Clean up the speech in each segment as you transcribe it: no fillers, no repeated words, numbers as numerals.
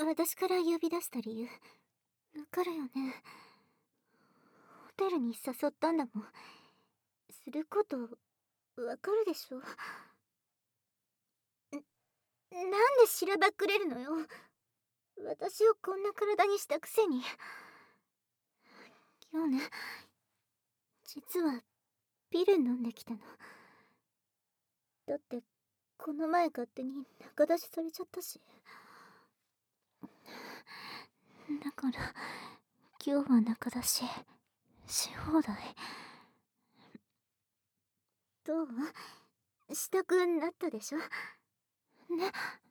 私から呼び出した理由、わかるよね。ホテルに誘ったんだもん。すること、わかるでしょ。なんでしらばっくれるのよ。私をこんな体にしたくせに。今日ね、実はピル飲んできたの。だって、この前勝手に仲出しされちゃったし。だから、今日は仲出し、し放題。どうしたくなったでしょ。ね、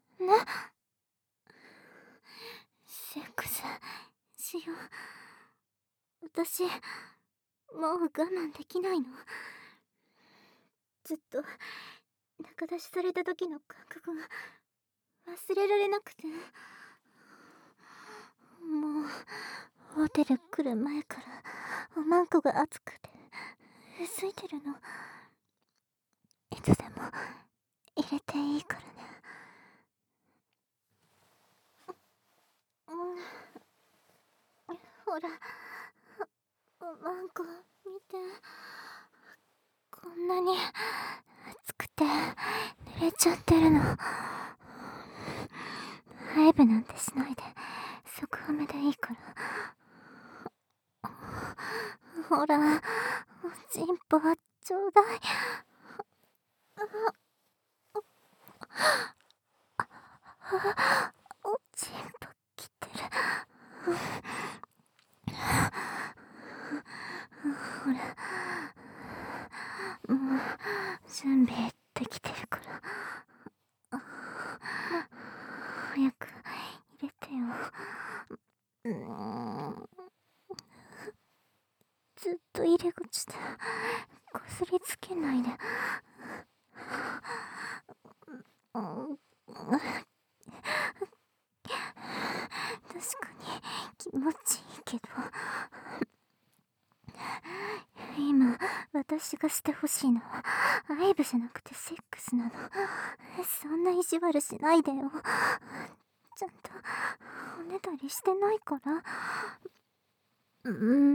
セックス、しよう。私、もう我慢できないの。ずっと、仲出しされた時の感覚が忘れられなくて。もう、ホテル来る前から、おまんこが熱くて、うすいてるの。いつでも、入れていいからね。ほら、おまんこ、見て。こんなに、熱くて、濡れちゃってるの。ライブなんてしないで、即褒めでいいから。ほら、おちんぽちょうだい。おちんぽきてる。ほら、もう準備できてるから。早く入れてよ。ずっと入り口でこすりつけないで。確かに気持ちいいけど、今私がしてほしいのはアイブじゃなくてセックスなの。そんな意地悪しないでよ。ちゃんとおねだりしてないから。お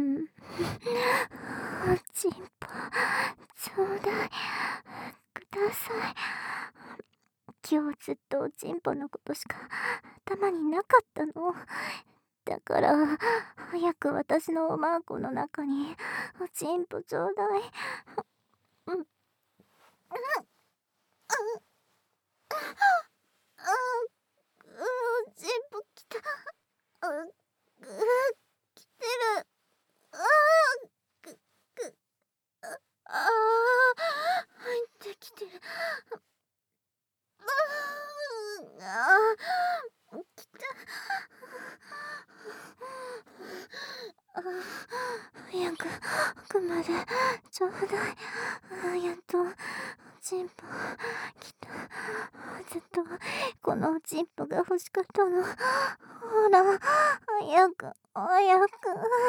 ちんぽちょうだいください。今日ずっとおちんぽのことしか頭になかったの。だから早く私のおまんこの中におちんぽちょうだい。おちんぽきた。きてる。入ってきてる。きた。早く奥までちょうだい。やっとおちんぽきた。ずっとこのおちんぽが欲しかったの。ほら、早く早く。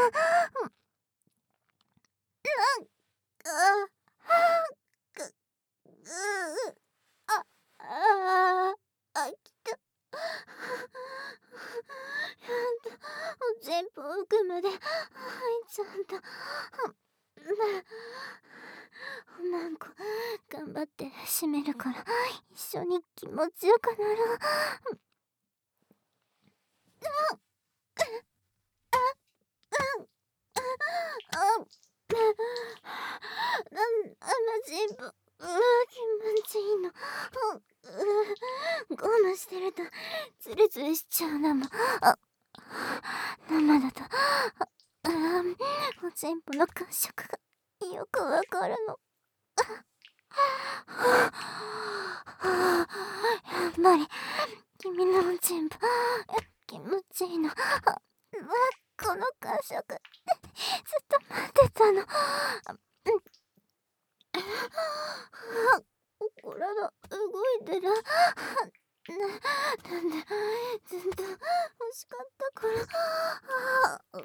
きた。おちんぽ奥まで入っちゃった。おまんこ頑張って閉めるから一緒に気持ちよくなろう。ちんぽ気持ちいいの。我慢してるとツルツルしちゃうのも。生だとおちんぽの感触がよくわかるの。やっぱり君のおちんぽ気持ちいいの。この感触ずっと待ってたの。体動いてる。なんでずっと欲しかったから。ほ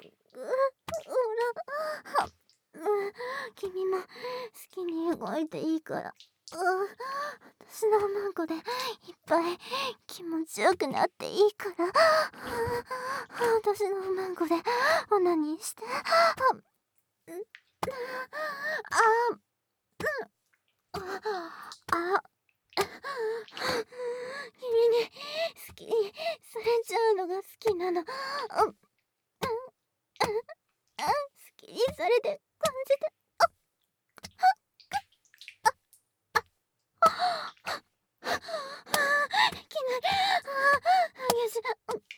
ら、君も好きに動いていいから。 私のおまんこでいっぱい気持ちよくなっていいから、私のおまんこでオナニーして、君に好きにされちゃうのが好きなの。好きにされて感じて、できない。激しい。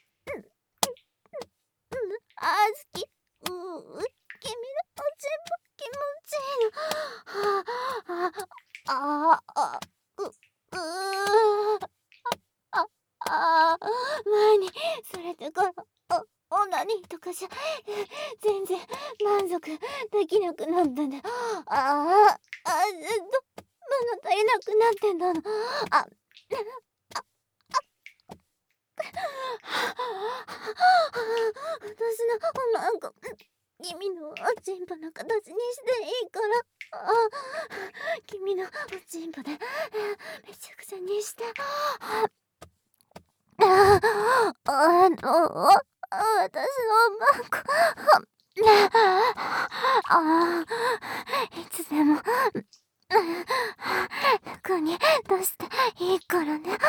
好き。君のおちんぽ気持ちいいの。前にされてからオナニーとかじゃ全然満足できなくなったんで、ずっと物足りなくなってんだの。私のおまんこ君のおちんぽの形にしていいから、君のおちんぽでめちゃくちゃにして、私のおまんこいつでも中に出していいからね。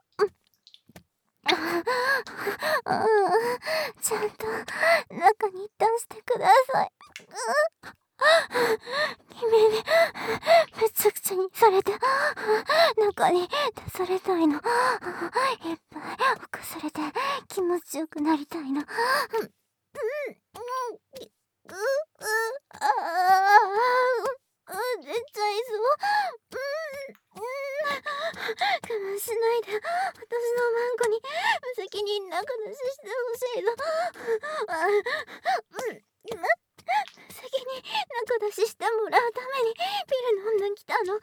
ちゃんと中に出してください。君にめちゃくちゃにされて中に出されたいの。いっぱい犯されて気持ちよくなりたいの。出ちゃいそう。我慢しないで私のまんこに無責任な話してほしいの。無責任な話してもらうためにピル飲んできたの。だ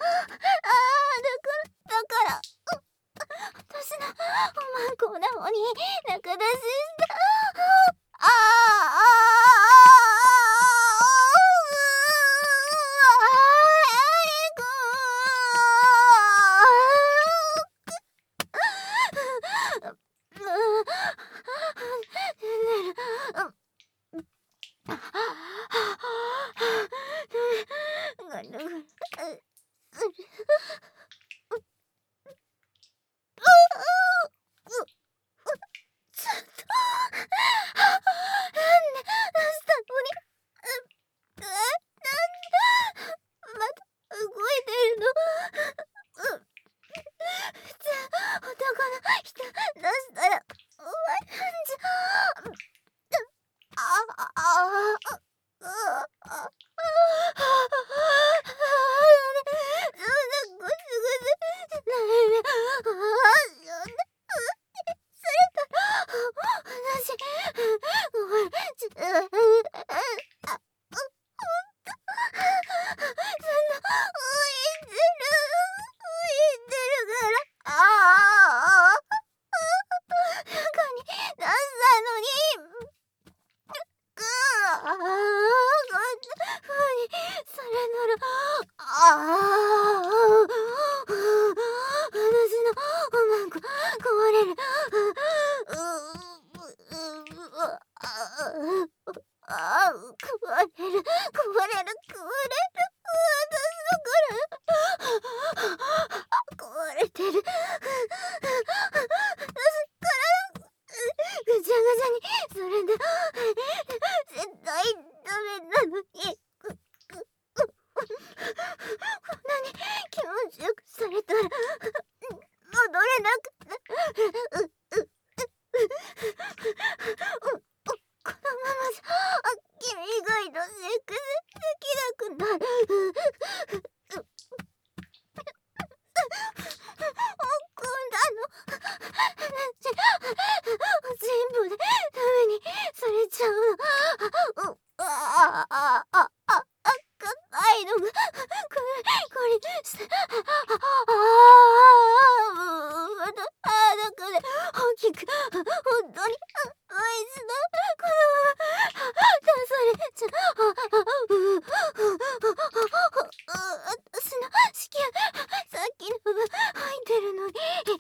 から私のおまんこなのに仲出しして、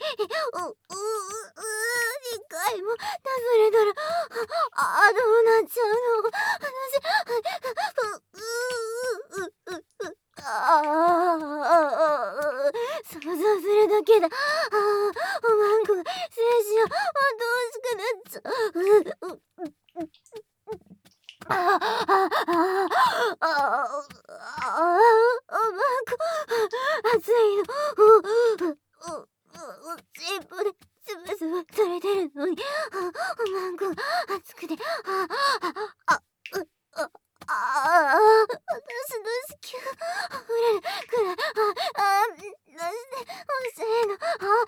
回もなされたら、どうなっちゃうの。想像するだけだ。おまんこが精子をどうしくなっちゃう。おまんこ、熱いの。チンポでズブズブされてるのに、おまんこが熱くて、私の子宮が溢れるくらい、出してほしいの。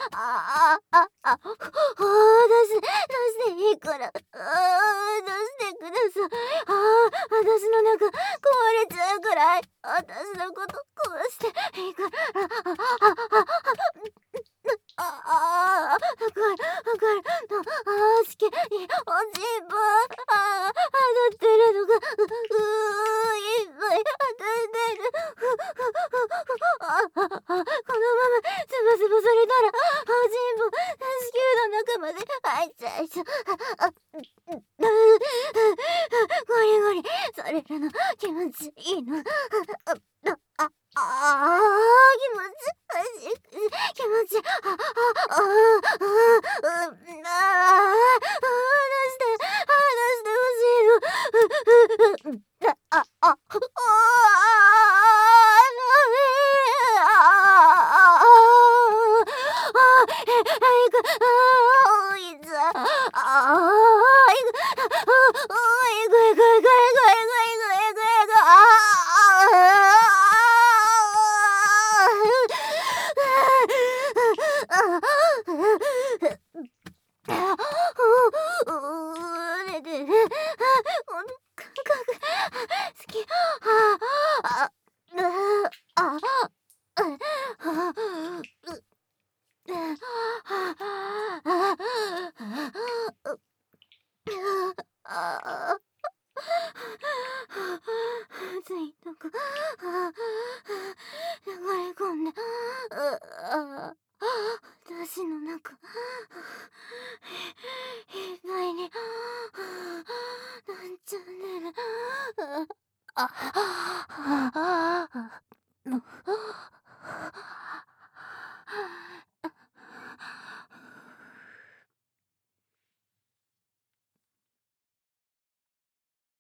出していいから、出してください。私の中壊れちゃうくらい、私のこと壊していいから、わかるの、しけにおちんぽ、当たってるのが、いっぱい当たってる。このままズバズバされたら、おちんぽ、子宮の中まで入っちゃいそう。ゴリゴリされるの気持ちいいの。気持ち、話してほしいの。この感覚好き。ついとこ流れ込んで、私の中いっぱいになっちゃってる。